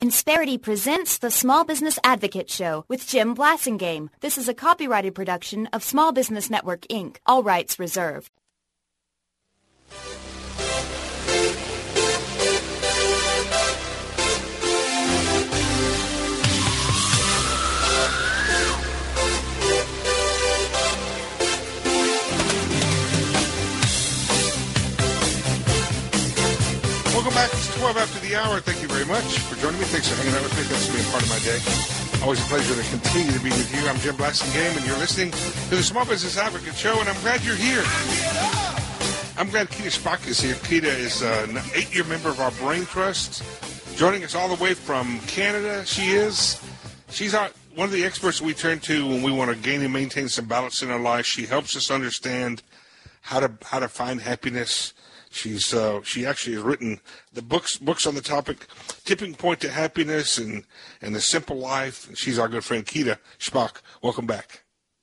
Insperity presents the Small Business Advocate Show with Jim Blasingame. This is a copyrighted production of Small Business Network, Inc., all rights reserved. Welcome back. It's 12 after the hour. Thank you very much for joining me. Thanks for hanging out with me. Thanks for being part of my day. Always a pleasure to continue to be with you. I'm Jim Blasingame, and you're listening to the Small Business Advocate Show, and I'm glad you're here. I'm glad Keita Shpak is here. Keita is an 8-year member of our Brain Trust, joining us all the way from Canada. She's one of the experts we turn to when we want to gain and maintain some balance in our life. She helps us understand how to find happiness. She actually has written the books on the topic, Tipping Point to Happiness and The Simple Life. She's our good friend, Keita Shpak. Welcome back.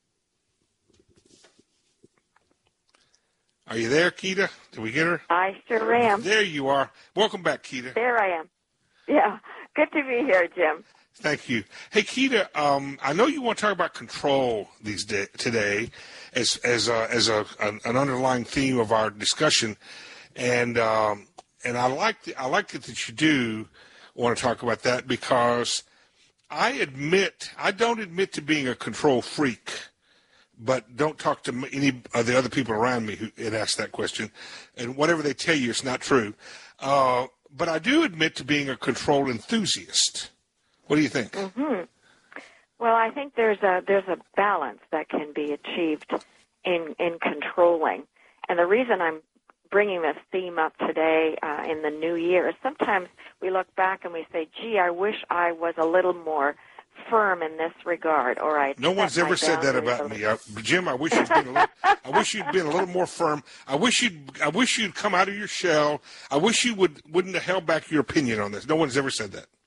Are you there, Keita? Did we get her? I sure am. There you are. Welcome back, Keita. There I am. Yeah, good to be here, Jim. Thank you. Hey, Keita, I know you want to talk about control today as an underlying theme of our discussion. And I like it that you do want to talk about that, because I don't admit to being a control freak, but don't talk to any of the other people around me who had asked that question, and whatever they tell you, it's not true. But I do admit to being a control enthusiast. What do you think? Mm-hmm. Well, I think there's a balance that can be achieved in controlling, and the reason I'm bringing this theme up today in the new year is sometimes we look back and we say, gee, I wish I was a little more firm in this regard. No one's ever said that about me. Jim, I wish you'd been a little more firm. I wish you'd come out of your shell. I wish you wouldn't have held back your opinion on this. No one's ever said that.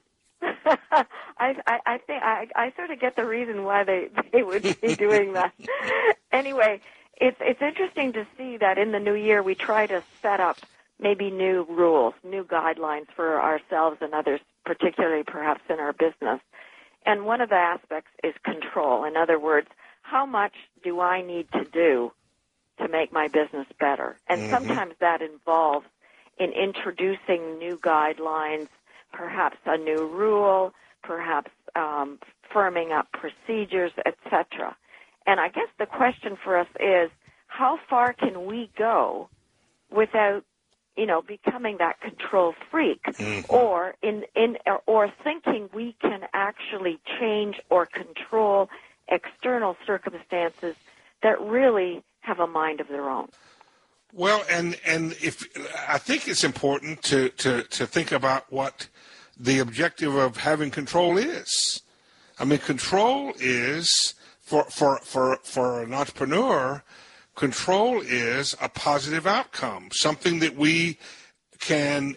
I think I sort of get the reason why they would be doing that. Anyway, It's interesting to see that in the new year we try to set up maybe new rules, new guidelines for ourselves and others, particularly perhaps in our business. And one of the aspects is control. In other words, how much do I need to do to make my business better? And sometimes that involves in introducing new guidelines, perhaps a new rule, perhaps firming up procedures, etc. And I guess the question for us is, how far can we go without, becoming that control freak, or or thinking we can actually change or control external circumstances that really have a mind of their own? Well, and if I think it's important to think about what the objective of having control is. I mean, control is for an entrepreneur, control is a positive outcome, something that we can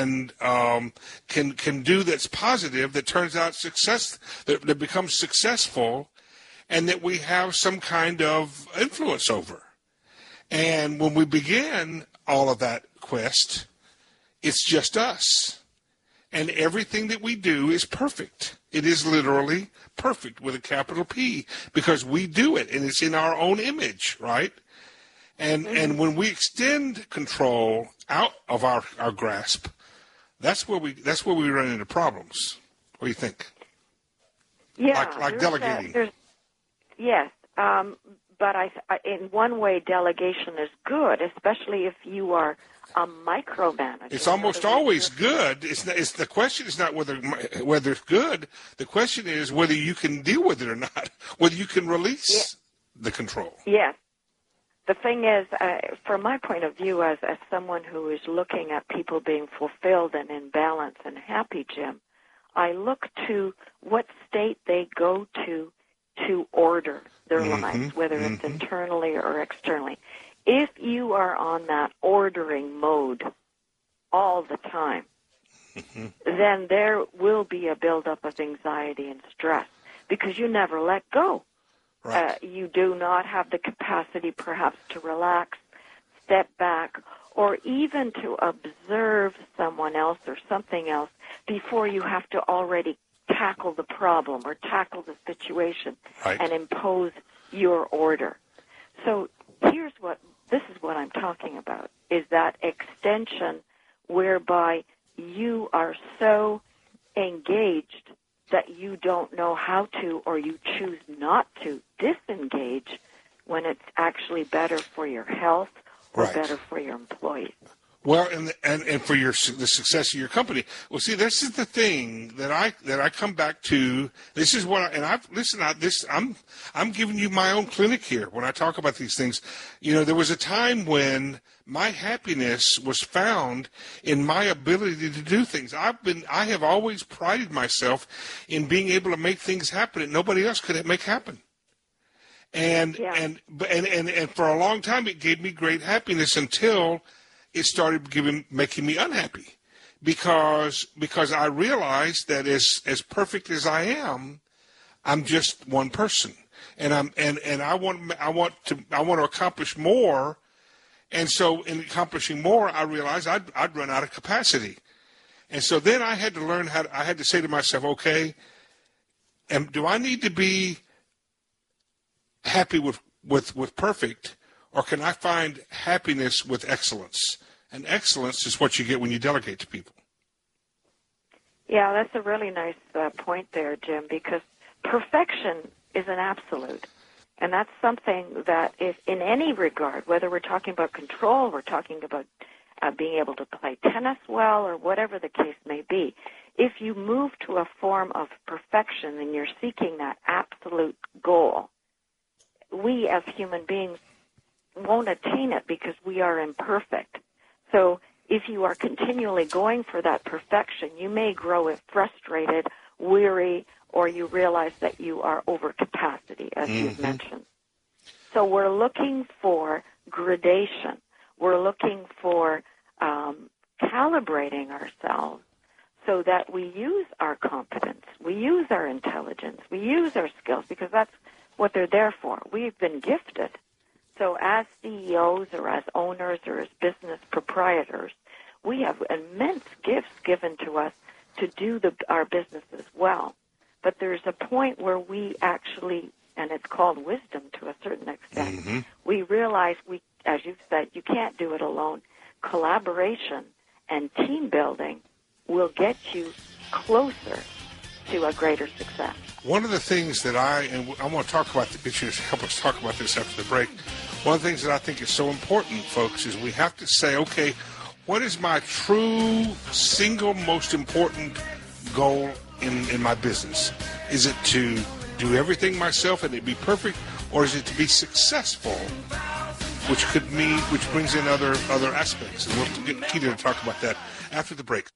do that's positive, that turns out that becomes successful, and that we have some kind of influence over. And when we begin all of that quest, it's just us. And everything that we do is perfect. It is literally perfect with a capital P, because we do it, and it's in our own image, right? And when we extend control out of our grasp, that's where we run into problems. What do you think? Yeah, like delegating. Yes, but in one way, delegation is good, especially if you are a micromanager. It's almost always good. It's the question is not whether it's good. The question is whether you can deal with it or not, whether you can release the control. Yes. The thing is, from my point of view, as someone who is looking at people being fulfilled and in balance and happy, Jim, I look to what state they go to order their lives, whether it's internally or externally. If you are on that ordering mode all the time, then there will be a buildup of anxiety and stress, because you never let go. Right. You do not have the capacity perhaps to relax, step back, or even to observe someone else or something else before you have to already tackle the problem or tackle the situation and impose your order. So this is what I'm talking about, is that extension whereby you are so engaged that you don't know how to, or you choose not to disengage when it's actually better for your health or better for your employees. Well, and for the success of your company. Well, see, this is the thing that I come back to. This is what I'm giving you my own clinic here when I talk about these things. You know, there was a time when my happiness was found in my ability to do things. I have always prided myself in being able to make things happen that nobody else could make happen. And for a long time it gave me great happiness until it started making me unhappy, because I realized that as perfect as I am, I'm just one person, and I want to accomplish more, and so in accomplishing more, I realized I'd run out of capacity, and so then I had to learn I had to say to myself, okay, do I need to be happy with perfect, or can I find happiness with excellence? And excellence is what you get when you delegate to people. Yeah, that's a really nice point there, Jim, because perfection is an absolute. And that's something that if in any regard, whether we're talking about control, we're talking about being able to play tennis well, or whatever the case may be, if you move to a form of perfection and you're seeking that absolute goal, we as human beings won't attain it because we are imperfect. So if you are continually going for that perfection, you may grow frustrated, weary, or you realize that you are over capacity, as you've mentioned. So we're looking for gradation. We're looking for calibrating ourselves so that we use our competence, we use our intelligence, we use our skills, because that's what they're there for. We've been gifted. So as CEOs or as owners or as business proprietors, we have immense gifts given to us to do our businesses well. But there's a point where we actually, and it's called wisdom to a certain extent, we realize as you've said, you can't do it alone. Collaboration and team building will get you closer to a greater success. One of the things that I want to talk about, help us talk about this after the break. One of the things that I think is so important, folks, is we have to say, okay, what is my true single most important goal in my business? Is it to do everything myself and it be perfect, or is it to be successful, which brings in other aspects? And we'll get Keita to talk about that after the break.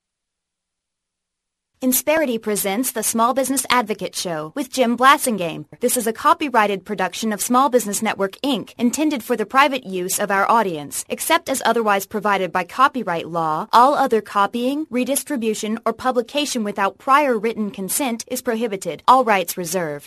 Insperity presents the Small Business Advocate Show with Jim Blasingame. This is a copyrighted production of Small Business Network, Inc., intended for the private use of our audience. Except as otherwise provided by copyright law, all other copying, redistribution, or publication without prior written consent is prohibited. All rights reserved.